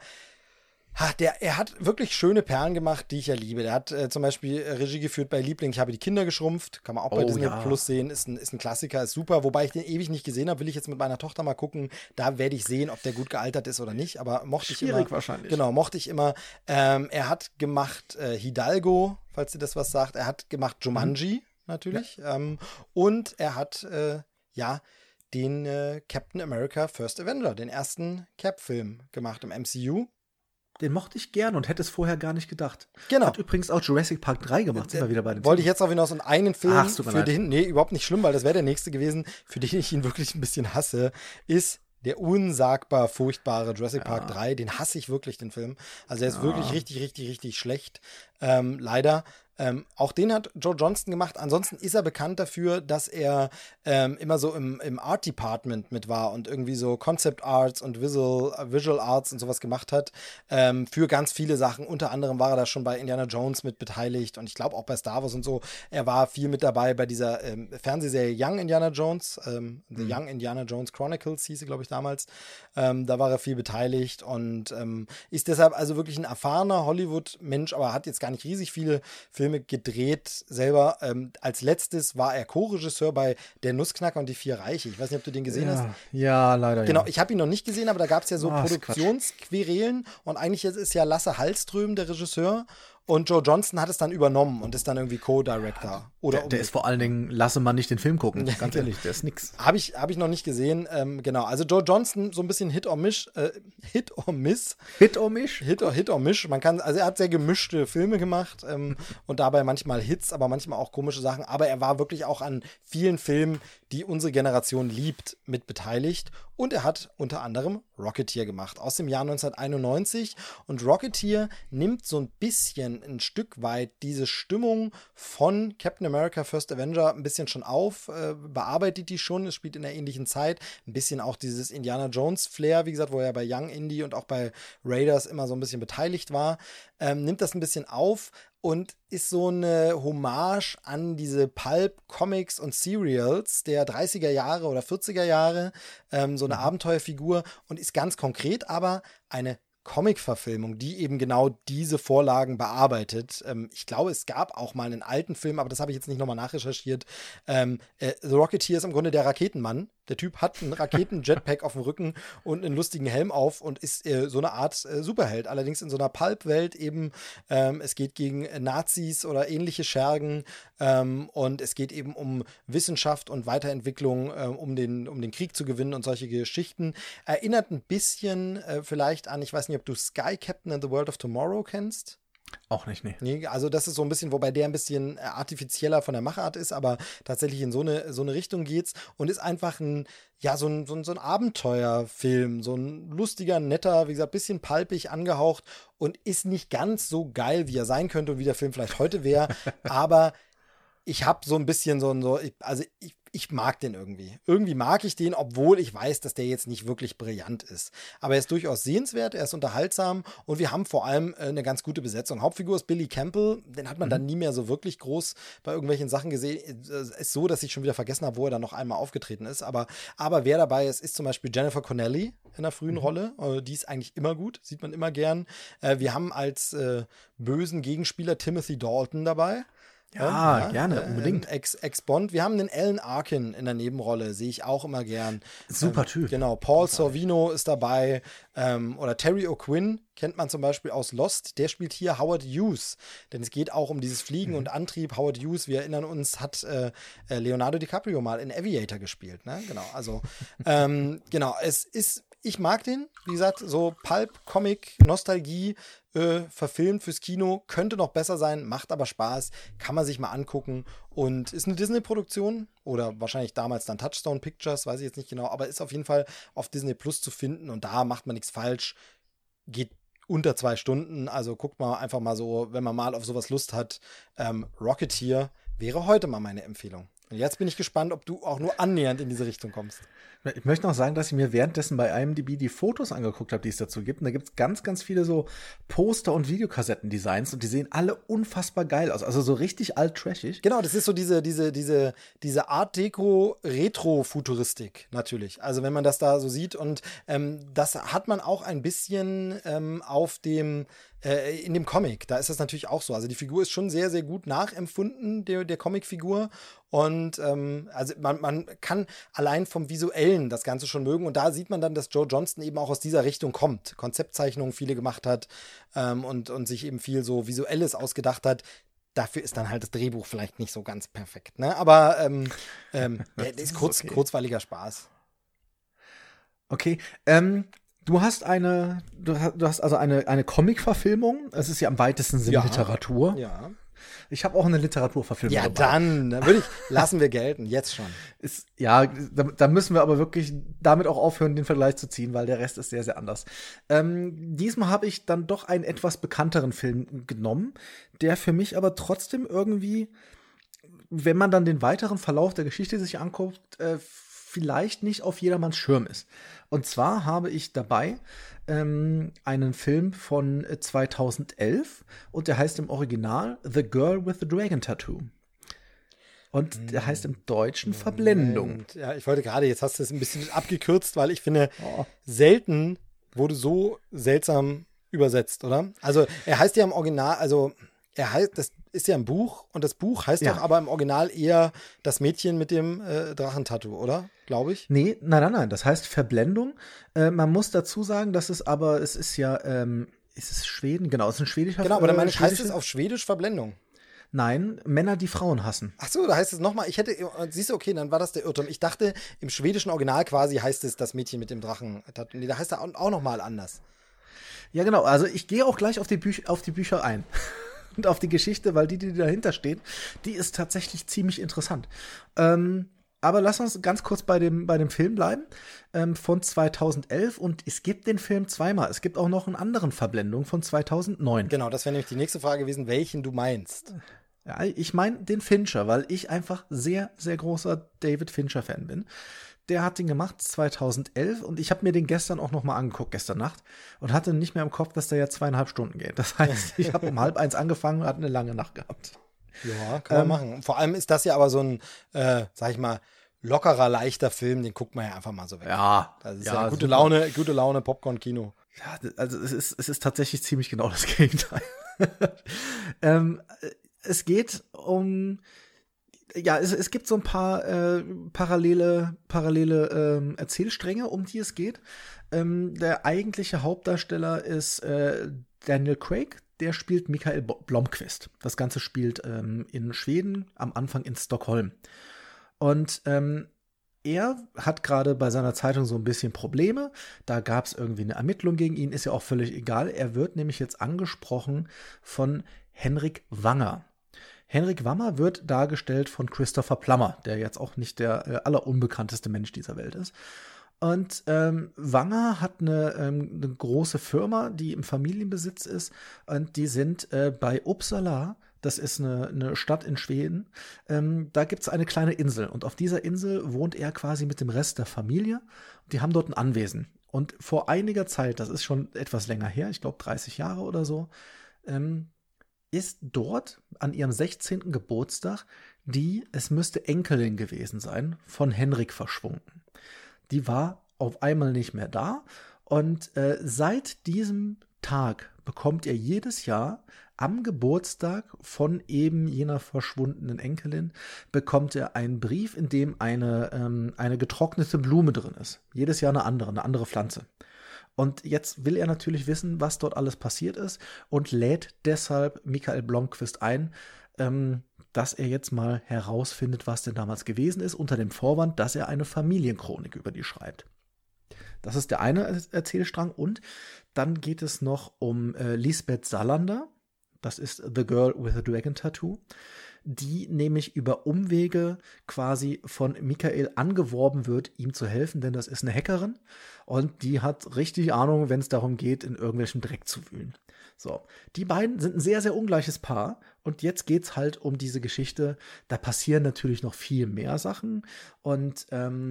er hat wirklich schöne Perlen gemacht, die ich ja liebe. Der hat zum Beispiel Regie geführt bei Liebling, ich habe die Kinder geschrumpft. Kann man auch bei Disney Plus sehen. Ist ein Klassiker, ist super. Wobei ich den ewig nicht gesehen habe, will ich jetzt mit meiner Tochter mal gucken. Da werde ich sehen, ob der gut gealtert ist oder nicht. Aber mochte ich immer. Schwierig wahrscheinlich. Genau, mochte ich immer. Er hat gemacht Hidalgo, falls dir das was sagt. Er hat gemacht Jumanji, natürlich. Ja. Und er hat, den Captain America First Avenger, den ersten Cap-Film gemacht im MCU. Den mochte ich gern und hätte es vorher gar nicht gedacht. Genau. Hat übrigens auch Jurassic Park 3 gemacht, sind wir wieder bei den Wollte ich jetzt auch hinaus und einen Film, nee, überhaupt nicht schlimm, weil das wäre der nächste gewesen, für den ich ihn wirklich ein bisschen hasse, ist der unsagbar furchtbare Jurassic Park 3. Den hasse ich wirklich, den Film. Also er ist wirklich richtig, richtig, richtig schlecht. Leider. Auch den hat Joe Johnston gemacht. Ansonsten ist er bekannt dafür, dass er immer so im Art Department mit war und irgendwie so Concept Arts und Visual Arts und sowas gemacht hat für ganz viele Sachen. Unter anderem war er da schon bei Indiana Jones mit beteiligt und ich glaube auch bei Star Wars und so. Er war viel mit dabei bei dieser Fernsehserie Young Indiana Jones, The Young Indiana Jones Chronicles hieß sie, glaube ich, damals. Da war er viel beteiligt und ist deshalb also wirklich ein erfahrener Hollywood-Mensch, aber hat jetzt gar nicht riesig viele Filme Filme gedreht selber. Als letztes war er Co-Regisseur bei Der Nussknacker und die 4 Reiche. Ich weiß nicht, ob du den gesehen hast. Ja, leider. Genau, ja. ich habe ihn noch nicht gesehen, aber da gab es ja so ist Produktionsquerelen und eigentlich ist ja Lasse Hallström der Regisseur und Joe Johnston hat es dann übernommen und ist dann irgendwie Co-Director. Der ist vor allen Dingen, lasse man nicht den Film gucken, ganz ehrlich, der ist nix. Hab ich noch nicht gesehen, genau. Also Joe Johnston, so ein bisschen Hit or Miss. Hit or Miss? Hit or Miss. Also er hat sehr gemischte Filme gemacht und dabei manchmal Hits, aber manchmal auch komische Sachen. Aber er war wirklich auch an vielen Filmen, die unsere Generation liebt, mit beteiligt. Und er hat unter anderem Rocketeer gemacht aus dem Jahr 1991. Und Rocketeer nimmt so ein Stück weit diese Stimmung von Captain America First Avenger ein bisschen schon auf, bearbeitet die schon, es spielt in einer ähnlichen Zeit, ein bisschen auch dieses Indiana Jones Flair, wie gesagt, wo er bei Young Indy und auch bei Raiders immer so ein bisschen beteiligt war, nimmt das ein bisschen auf und ist so eine Hommage an diese Pulp-Comics und Serials der 30er Jahre oder 40er Jahre, so eine Abenteuerfigur und ist ganz konkret aber eine Comic-Verfilmung, die eben genau diese Vorlagen bearbeitet. Ich glaube, es gab auch mal einen alten Film, aber das habe ich jetzt nicht nochmal nachrecherchiert. The Rocketeer ist im Grunde der Raketenmann. Der Typ hat einen Raketen-Jetpack auf dem Rücken und einen lustigen Helm auf und ist so eine Art Superheld. Allerdings in so einer Pulp-Welt eben. Es geht gegen Nazis oder ähnliche Schergen und es geht eben um Wissenschaft und Weiterentwicklung, um den Krieg zu gewinnen und solche Geschichten. Erinnert ein bisschen vielleicht an, ich weiß nicht, ob du Sky Captain and the World of Tomorrow kennst. Auch nicht, nee. Nee, also das ist so ein bisschen, wobei der ein bisschen artifizieller von der Machart ist, aber tatsächlich in so eine Richtung geht's und ist einfach so ein Abenteuerfilm, so ein lustiger, netter, wie gesagt, bisschen palpig angehaucht und ist nicht ganz so geil, wie er sein könnte und wie der Film vielleicht heute wäre, aber ich habe so ein bisschen ich mag den irgendwie. Irgendwie mag ich den, obwohl ich weiß, dass der jetzt nicht wirklich brillant ist. Aber er ist durchaus sehenswert, er ist unterhaltsam und wir haben vor allem eine ganz gute Besetzung. Hauptfigur ist Billy Campbell, den hat man dann nie mehr so wirklich groß bei irgendwelchen Sachen gesehen. Es ist so, dass ich schon wieder vergessen habe, wo er dann noch einmal aufgetreten ist. Aber wer dabei ist zum Beispiel Jennifer Connelly in einer frühen Rolle. Die ist eigentlich immer gut, sieht man immer gern. Wir haben als bösen Gegenspieler Timothy Dalton dabei. Ja, gerne, unbedingt. Ex-Bond. Wir haben den Alan Arkin in der Nebenrolle, sehe ich auch immer gern. Super Typ. Genau, Paul Sorvino ist dabei. Oder Terry O'Quinn kennt man zum Beispiel aus Lost. Der spielt hier Howard Hughes. Denn es geht auch um dieses Fliegen und Antrieb. Howard Hughes, wir erinnern uns, hat Leonardo DiCaprio mal in Aviator gespielt. Ne? Genau, also genau, ich mag den. Wie gesagt, so Pulp, Comic, Nostalgie, verfilmt fürs Kino, könnte noch besser sein, macht aber Spaß, kann man sich mal angucken und ist eine Disney-Produktion oder wahrscheinlich damals dann Touchstone Pictures, weiß ich jetzt nicht genau, aber ist auf jeden Fall auf Disney Plus zu finden und da macht man nichts falsch, geht unter 2 Stunden, also guckt mal einfach mal so, wenn man mal auf sowas Lust hat, Rocketeer wäre heute mal meine Empfehlung. Und jetzt bin ich gespannt, ob du auch nur annähernd in diese Richtung kommst. Ich möchte noch sagen, dass ich mir währenddessen bei IMDb die Fotos angeguckt habe, die es dazu gibt. Und da gibt es ganz, ganz viele so Poster- und Videokassetten-Designs und die sehen alle unfassbar geil aus. Also so richtig alt-trashig. Genau, das ist so diese Art-Deco-Retro-Futuristik natürlich. Also wenn man das da so sieht und das hat man auch ein bisschen in dem Comic, da ist das natürlich auch so. Also die Figur ist schon sehr, sehr gut nachempfunden, der Comicfigur. Und also man kann allein vom Visuellen das Ganze schon mögen. Und da sieht man dann, dass Joe Johnston eben auch aus dieser Richtung kommt. Konzeptzeichnungen viele gemacht hat und sich eben viel so Visuelles ausgedacht hat. Dafür ist dann halt das Drehbuch vielleicht nicht so ganz perfekt. Ne? Aber der ist kurzweiliger Spaß. Okay, du hast also eine Comic-Verfilmung. Es ist ja am weitesten Sinne Literatur. Ja. Ich habe auch eine Literaturverfilmung dabei. Dann lassen wir gelten, jetzt schon. Da müssen wir aber wirklich damit auch aufhören, den Vergleich zu ziehen, weil der Rest ist sehr, sehr anders. Diesmal habe ich dann doch einen etwas bekannteren Film genommen, der für mich aber trotzdem irgendwie, wenn man dann den weiteren Verlauf der Geschichte sich anguckt, vielleicht nicht auf jedermanns Schirm ist. Und zwar habe ich dabei einen Film von 2011 und der heißt im Original The Girl with the Dragon Tattoo. Und der heißt im Deutschen Verblendung. Ja, ich wollte gerade, jetzt hast du es ein bisschen abgekürzt, weil ich finde, selten wurde so seltsam übersetzt, oder? Also er heißt ja im Original, also er heißt, ist ja ein Buch und das Buch heißt Ja. doch aber im Original eher das Mädchen mit dem Drachentattoo, oder? Glaube ich. Nee, nein, das heißt Verblendung. Man muss dazu sagen, dass es ist ja, ist es Schweden? Genau, es ist ein schwedischer Genau, aber dann meine ich, heißt schwedische- es auf Schwedisch Verblendung. Nein, Männer, die Frauen hassen. Ach so, da heißt es nochmal, siehst du, okay, dann war das der Irrtum. Ich dachte, im schwedischen Original quasi heißt es das Mädchen mit dem Drachen. Nee, da heißt er auch nochmal anders. Ja, genau. Also ich gehe auch gleich auf die Bücher ein. Und auf die Geschichte, weil die dahinter steht, die ist tatsächlich ziemlich interessant. Aber lass uns ganz kurz bei dem Film bleiben, von 2011. Und es gibt den Film zweimal. Es gibt auch noch einen anderen Verblendung von 2009. Genau, das wäre nämlich die nächste Frage gewesen, welchen du meinst. Ja, ich meine den Fincher, weil ich einfach sehr, sehr großer David Fincher-Fan bin. Der hat den gemacht 2011 und ich habe mir den gestern auch noch mal angeguckt, gestern Nacht, und hatte nicht mehr im Kopf, dass der ja 2,5 Stunden geht. Das heißt, ich habe um 12:30 angefangen und hatte eine lange Nacht gehabt. Ja, kann man machen. Vor allem ist das ja aber so ein, sag ich mal, lockerer, leichter Film, den guckt man ja einfach mal so weg. Ja, Das ist ja, ja gute super. Laune, Popcorn-Kino. Ja, also es ist tatsächlich ziemlich genau das Gegenteil. Es geht um, ja, es gibt so ein paar parallele Erzählstränge, um die es geht. Der eigentliche Hauptdarsteller ist Daniel Craig, der spielt Mikael Blomkvist. Das Ganze spielt in Schweden, am Anfang in Stockholm. Und er hat gerade bei seiner Zeitung so ein bisschen Probleme. Da gab es irgendwie eine Ermittlung gegen ihn, ist ja auch völlig egal. Er wird nämlich jetzt angesprochen von Henrik Wanger. Henrik Wanger wird dargestellt von Christopher Plummer, der jetzt auch nicht der allerunbekannteste Mensch dieser Welt ist. Und Wanger hat eine große Firma, die im Familienbesitz ist. Und die sind bei Uppsala. Das ist eine Stadt in Schweden. Da gibt es eine kleine Insel. Und auf dieser Insel wohnt er quasi mit dem Rest der Familie. Die haben dort ein Anwesen. Und vor einiger Zeit, das ist schon etwas länger her, ich glaube 30 Jahre oder so, ist dort an ihrem 16. Geburtstag es müsste Enkelin gewesen sein, von Henrik verschwunden. Die war auf einmal nicht mehr da. Und seit diesem Tag bekommt er jedes Jahr am Geburtstag von eben jener verschwundenen Enkelin, bekommt er einen Brief, in dem eine getrocknete Blume drin ist. Jedes Jahr eine andere Pflanze. Und jetzt will er natürlich wissen, was dort alles passiert ist und lädt deshalb Mikael Blomkvist ein, dass er jetzt mal herausfindet, was denn damals gewesen ist, unter dem Vorwand, dass er eine Familienchronik über die schreibt. Das ist der eine Erzählstrang. Und dann geht es noch um Lisbeth Salander. Das ist The Girl with a Dragon Tattoo, die nämlich über Umwege quasi von Mikael angeworben wird, ihm zu helfen, denn das ist eine Hackerin und die hat richtig Ahnung, wenn es darum geht, in irgendwelchem Dreck zu wühlen. So, die beiden sind ein sehr, sehr ungleiches Paar und jetzt geht's halt um diese Geschichte. Da passieren natürlich noch viel mehr Sachen und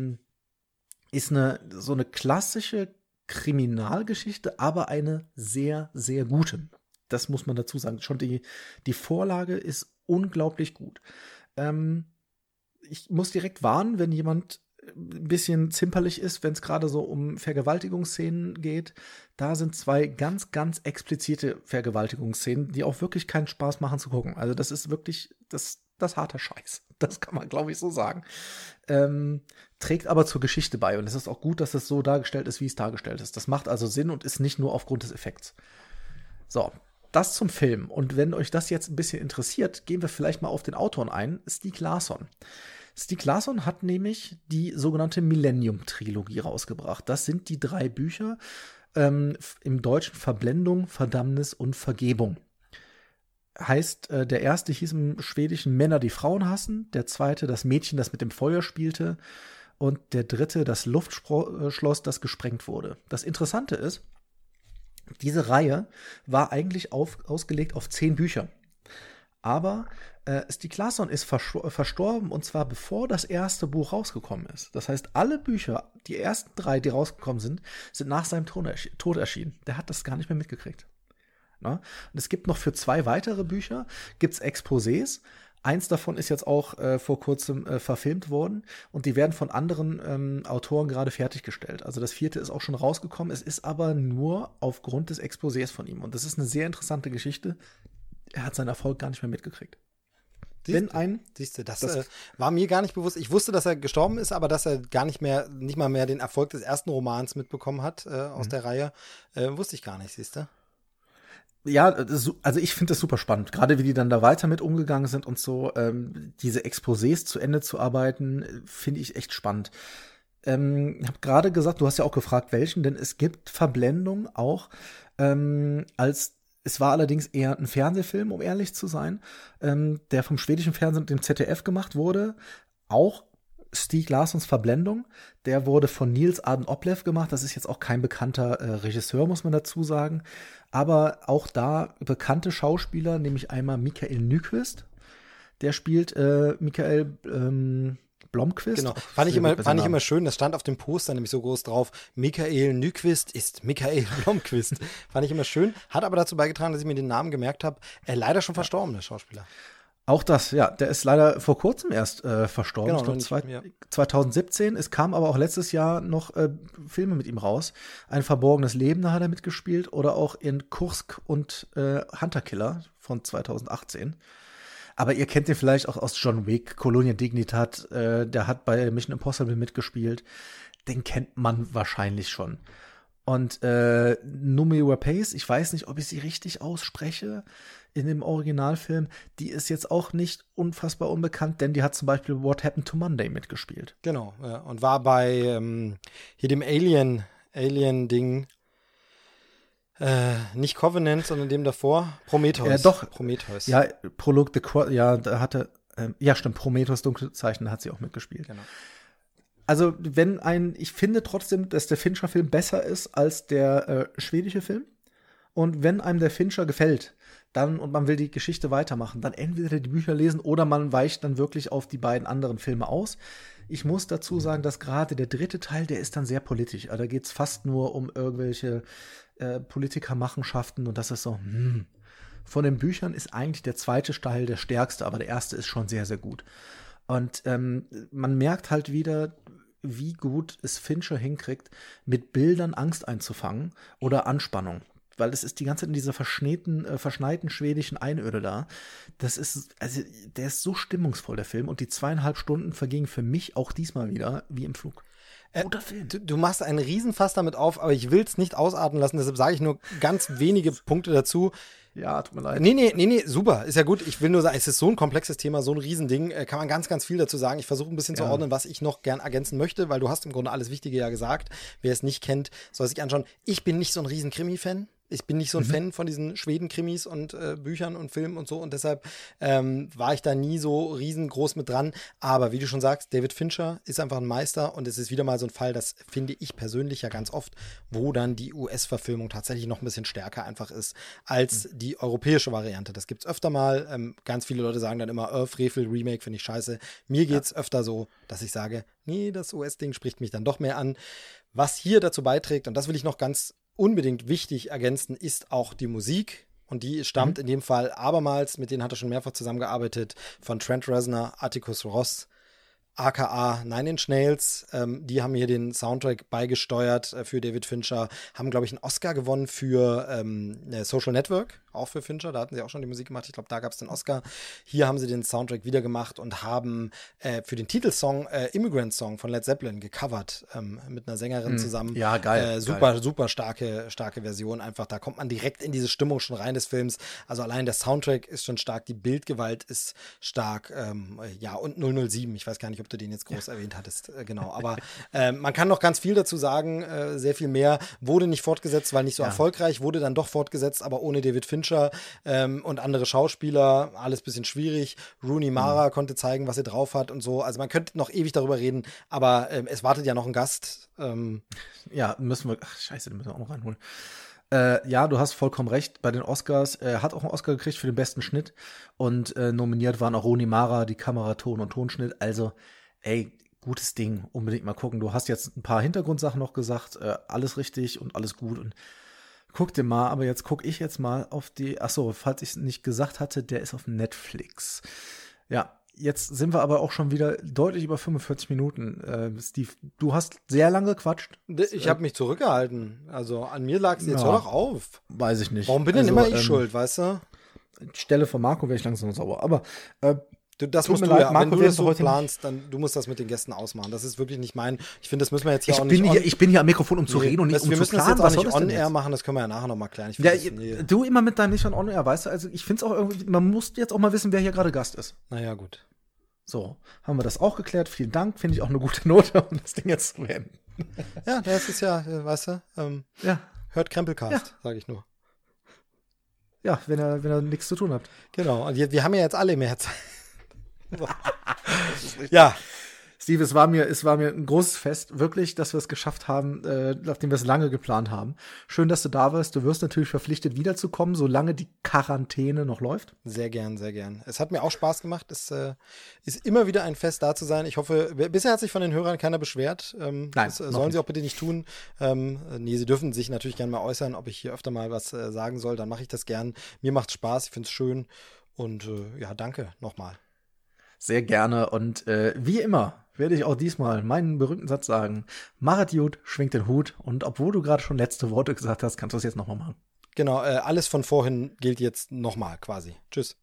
ist so eine klassische Kriminalgeschichte, aber eine sehr, sehr gute. Das muss man dazu sagen. Schon die Vorlage ist unglaublich gut. Ich muss direkt warnen, wenn jemand ein bisschen zimperlich ist, wenn es gerade so um Vergewaltigungsszenen geht. Da sind 2 ganz, ganz explizite Vergewaltigungsszenen, die auch wirklich keinen Spaß machen zu gucken. Also das ist wirklich das harter Scheiß. Das kann man, glaube ich, so sagen. Trägt aber zur Geschichte bei. Und es ist auch gut, dass es so dargestellt ist, wie es dargestellt ist. Das macht also Sinn und ist nicht nur aufgrund des Effekts. So. Das zum Film. Und wenn euch das jetzt ein bisschen interessiert, gehen wir vielleicht mal auf den Autoren ein, Stieg Larsson. Stieg Larsson hat nämlich die sogenannte Millennium-Trilogie rausgebracht. Das sind die 3 Bücher im Deutschen Verblendung, Verdammnis und Vergebung. Heißt, der erste hieß im Schwedischen Männer, die Frauen hassen, der zweite das Mädchen, das mit dem Feuer spielte und der dritte das Luftschloss, das gesprengt wurde. Das Interessante ist, diese Reihe war eigentlich ausgelegt auf 10 Bücher. Aber Stieg Larsson ist verstorben und zwar bevor das erste Buch rausgekommen ist. Das heißt, alle Bücher, die ersten 3, die rausgekommen sind nach seinem Tod erschienen. Der hat das gar nicht mehr mitgekriegt. Na? Und es gibt noch für 2 weitere Bücher, gibt's Exposés. Eins davon ist jetzt auch vor kurzem verfilmt worden und die werden von anderen Autoren gerade fertiggestellt. Also das 4. ist auch schon rausgekommen. Es ist aber nur aufgrund des Exposés von ihm. Und das ist eine sehr interessante Geschichte. er hat seinen Erfolg gar nicht mehr mitgekriegt. Siehst du, das war mir gar nicht bewusst. Ich wusste, dass er gestorben ist, aber dass er nicht mal mehr den Erfolg des ersten Romans mitbekommen hat aus der Reihe, wusste ich gar nicht, siehst du? Ja, also ich finde das super spannend, gerade wie die dann da weiter mit umgegangen sind und so. Diese Exposés zu Ende zu arbeiten, finde ich echt spannend. Ich habe gerade gesagt, du hast ja auch gefragt, welchen, denn es gibt Verblendung auch es war allerdings eher ein Fernsehfilm, um ehrlich zu sein, der vom schwedischen Fernsehen und dem ZDF gemacht wurde. Auch Stieg Larssons Verblendung. Der wurde von Nils Arden Oplev gemacht. Das ist jetzt auch kein bekannter Regisseur, muss man dazu sagen. Aber auch da bekannte Schauspieler, nämlich einmal Mikael Nyqvist. Der spielt Mikael Blomqvist. Genau, fand ich immer schön, das stand auf dem Poster nämlich so groß drauf, Mikael Nyqvist ist Mikael Blomqvist. Fand ich immer schön, hat aber dazu beigetragen, dass ich mir den Namen gemerkt habe. Er leider schon verstorben, der Schauspieler. Auch das, ja, der ist leider vor kurzem erst verstorben, genau, ich glaube 2017. Es kam aber auch letztes Jahr noch Filme mit ihm raus. Ein verborgenes Leben, da hat er mitgespielt, oder auch in Kursk und Hunter-Killer von 2018. Aber ihr kennt den vielleicht auch aus John Wick, Colonia Dignitat, der hat bei Mission Impossible mitgespielt. Den kennt man wahrscheinlich schon. Und Noomi Rapace, ich weiß nicht, ob ich sie richtig ausspreche, in dem Originalfilm, die ist jetzt auch nicht unfassbar unbekannt, denn die hat zum Beispiel What Happened to Monday mitgespielt. Genau, ja, und war bei hier dem Alien-Ding, nicht Covenant, sondern dem davor, Prometheus. Doch. Prometheus. Ja, Prolog the Quad, ja, da hatte, ja stimmt, Prometheus, dunkle Zeichen, da hat sie auch mitgespielt. Genau. Also, ich finde trotzdem, dass der Fincher-Film besser ist als der schwedische Film. Und wenn einem der Fincher gefällt, und man will die Geschichte weitermachen, dann entweder die Bücher lesen oder man weicht dann wirklich auf die beiden anderen Filme aus. Ich muss dazu sagen, dass gerade der dritte Teil, der ist dann sehr politisch. Also da geht es fast nur um irgendwelche Politikermachenschaften und das ist so, Von den Büchern ist eigentlich der zweite Teil der stärkste, aber der erste ist schon sehr, sehr gut. Und man merkt halt wieder, wie gut es Fincher hinkriegt, mit Bildern Angst einzufangen oder Anspannung. Weil es ist die ganze Zeit in dieser verschneiten schwedischen Einöde da. Der ist so stimmungsvoll, der Film. Und die 2,5 Stunden vergingen für mich auch diesmal wieder wie im Flug. Guter Film. Du machst einen Riesenfass damit auf, aber ich will es nicht ausarten lassen, deshalb sage ich nur ganz wenige Punkte dazu. Ja, tut mir leid. Nee, super, ist ja gut. Ich will nur sagen, es ist so ein komplexes Thema, so ein Riesending, kann man ganz, ganz viel dazu sagen. Ich versuche ein bisschen zu ordnen, was ich noch gern ergänzen möchte, weil du hast im Grunde alles Wichtige ja gesagt. Wer es nicht kennt, soll sich anschauen. Ich bin nicht so ein riesen Krimi-Fan. Ich bin nicht so ein Fan von diesen Schweden-Krimis und Büchern und Filmen und so und deshalb war ich da nie so riesengroß mit dran. Aber wie du schon sagst, David Fincher ist einfach ein Meister und es ist wieder mal so ein Fall, das finde ich persönlich ja ganz oft, wo dann die US-Verfilmung tatsächlich noch ein bisschen stärker einfach ist als die europäische Variante. Das gibt's öfter mal. Ganz viele Leute sagen dann immer, Frevel, Remake finde ich scheiße. Mir geht's öfter so, dass ich sage, nee, das US-Ding spricht mich dann doch mehr an. Was hier dazu beiträgt, und das will ich noch ganz unbedingt wichtig ergänzen, ist auch die Musik. Und die stammt in dem Fall abermals, mit denen hat er schon mehrfach zusammengearbeitet, von Trent Reznor, Atticus Ross, aka Nine Inch Nails. Die haben hier den Soundtrack beigesteuert für David Fincher, haben, glaube ich, einen Oscar gewonnen für Social Network, auch für Fincher. Da hatten sie auch schon die Musik gemacht. Ich glaube, da gab es den Oscar. Hier haben sie den Soundtrack wieder gemacht und haben für den Titelsong Immigrant Song von Led Zeppelin gecovert mit einer Sängerin zusammen. Ja, geil. Super starke Version. Einfach, da kommt man direkt in diese Stimmung schon rein des Films. Also allein der Soundtrack ist schon stark, die Bildgewalt ist stark. Und 007, ich weiß gar nicht, ob du den jetzt groß erwähnt hattest. Genau, aber man kann noch ganz viel dazu sagen. Sehr viel mehr. Wurde nicht fortgesetzt, weil nicht so erfolgreich. Wurde dann doch fortgesetzt, aber ohne David Fincher und andere Schauspieler. Alles ein bisschen schwierig. Rooney Mara konnte zeigen, was er drauf hat und so. Also man könnte noch ewig darüber reden, aber es wartet ja noch ein Gast. Ja, müssen wir, den müssen wir auch noch reinholen. Ja, du hast vollkommen recht. Bei den Oscars, er hat auch einen Oscar gekriegt für den besten Schnitt und nominiert waren auch Rooney Mara, die Kamera, Ton und Tonschnitt. Also, gutes Ding. Unbedingt mal gucken. Du hast jetzt ein paar Hintergrundsachen noch gesagt. Alles richtig und alles gut. Und guck dir mal, aber jetzt gucke ich jetzt mal auf die, falls ich es nicht gesagt hatte, der ist auf Netflix. Ja, jetzt sind wir aber auch schon wieder deutlich über 45 Minuten. Steve, du hast sehr lange gequatscht. Ich habe mich zurückgehalten. Also an mir lag es jetzt. Hör doch auf. Weiß ich nicht. Warum bin denn immer ich schuld, weißt du? Stelle von Marco wäre ich langsam sauer. Aber Das tut musst mir du leid, ja, Marco, wenn du wir das sind so heute planst, dann du musst das mit den Gästen ausmachen. Das ist wirklich nicht mein. Ich finde, das müssen wir jetzt hier ich auch bin nicht. ich bin hier am Mikrofon, um zu reden und nicht wir um zu müssen das planen. jetzt auch Was soll nicht das denn on-air jetzt? machen, das können wir ja nachher nochmal klären. Ich Ja, finde das, du immer mit deinem nicht on air, weißt du? Also ich finde es auch irgendwie, man muss jetzt auch mal wissen, wer hier gerade Gast ist. naja, gut. So, haben wir das auch geklärt. Vielen Dank, finde ich auch eine gute Note, um das Ding jetzt zu beenden. Ja, das ist ja, weißt du, Ja, hört Krempelcast, Ja. sage ich nur. ja, wenn ihr nichts zu tun habt. Genau, und wir haben ja jetzt alle mehr Zeit. So. Ja, Steve, es war mir ein großes Fest, wirklich, dass wir es geschafft haben, nachdem wir es lange geplant haben. Schön, dass du da warst. Du wirst natürlich verpflichtet, wiederzukommen, solange die Quarantäne noch läuft. sehr gern, sehr gern. Es hat mir auch Spaß gemacht. Es ist immer wieder ein Fest, da zu sein. Ich hoffe, bisher hat sich von den Hörern keiner beschwert. Das noch sollen sie nicht. auch bitte nicht tun. Nee, sie dürfen sich natürlich gerne mal äußern, ob ich hier öfter mal was sagen soll. Dann mache ich das gern. Mir macht's Spaß, ich finde es schön. Und ja, danke nochmal. Sehr gerne. Und wie immer werde ich auch diesmal meinen berühmten Satz sagen. Machet gut, schwingt den Hut. Und obwohl du gerade schon letzte Worte gesagt hast, kannst du es jetzt nochmal machen. Genau, alles von vorhin gilt jetzt nochmal quasi. Tschüss.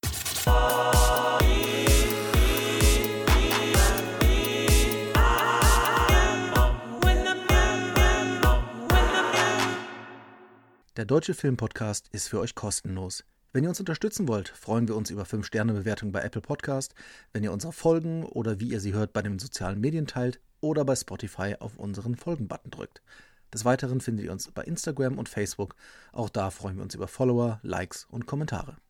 Der Deutsche Filmpodcast ist für euch kostenlos. Wenn ihr uns unterstützen wollt, freuen wir uns über 5-Sterne-Bewertungen bei Apple Podcast, wenn ihr unsere Folgen oder wie ihr sie hört bei den sozialen Medien teilt oder bei Spotify auf unseren Folgen-Button drückt. Des Weiteren findet ihr uns bei Instagram und Facebook. Auch da freuen wir uns über Follower, Likes und Kommentare.